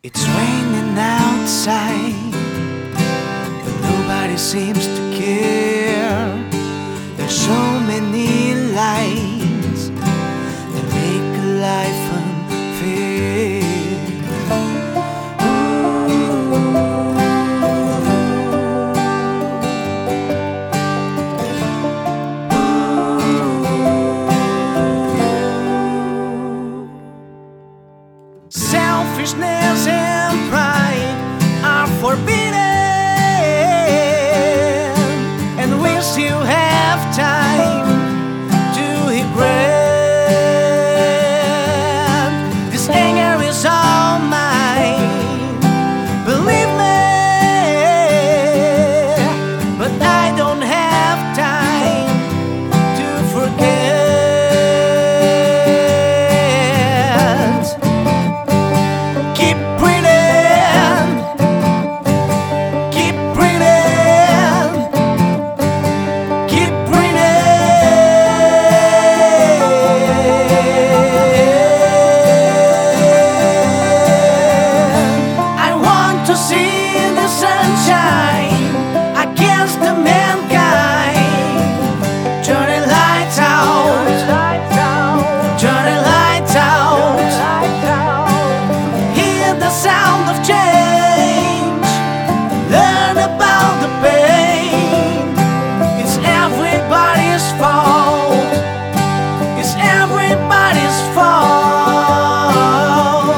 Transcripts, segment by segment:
It's raining outside, but nobody seems to care. There's so many lines that make life unfair. Selfishness and pride are forbidden, and we still have time to regret. This anger is all mine, believe me, but I don't have time to forget. Sound of change, learn about the pain. It's everybody's fault. It's everybody's fault.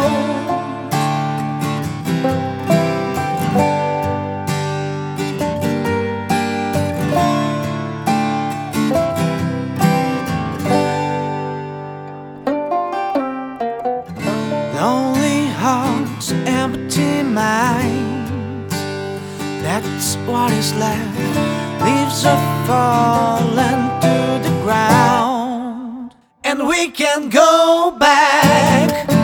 Lonely hearts, empty minds, that's what is left. Leaves are fallen to the ground, and we can go back.